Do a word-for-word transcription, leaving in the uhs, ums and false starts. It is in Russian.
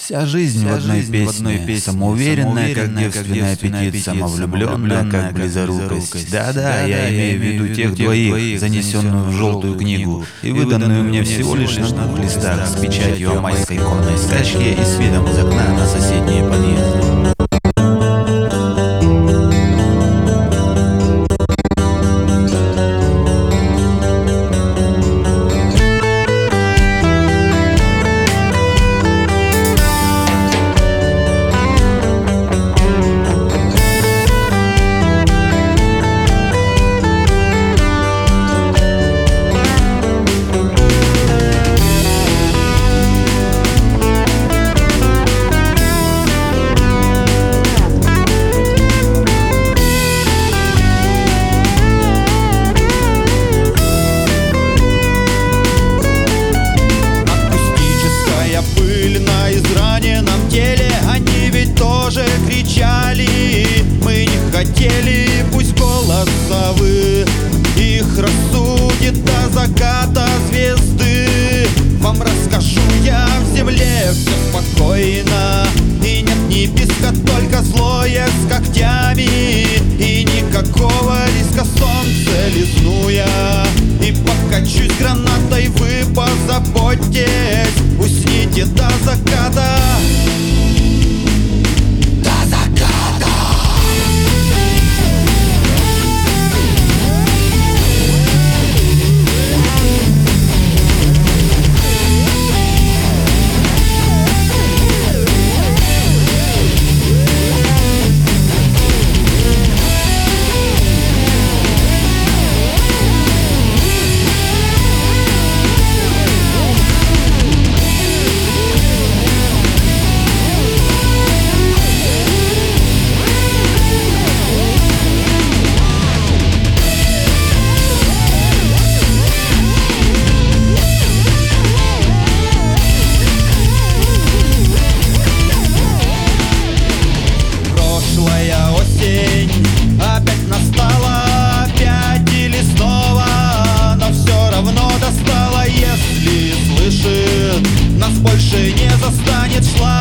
Вся жизнь в одной песне, самоуверенная, как девственный аппетит, самовлюбленная, как близорукость. Да-да, я имею в виду тех двоих, занесенную в желтую книгу и выданную мне всего лишь на двух листах с печатью о майской конной скачке и с видом из окна на соседние подъезды. Мы не хотели, пусть голос совы их рассудит до заката звезды. Вам расскажу я, в земле все спокойно, и нет ни песка, только злое с когтями. И никакого риска, солнце лизну я и покачусь гранатой. Вы позаботьтесь, усните до заката. Опять настала, опять или снова, но все равно достала. Если слышит, нас больше не застанет. Шла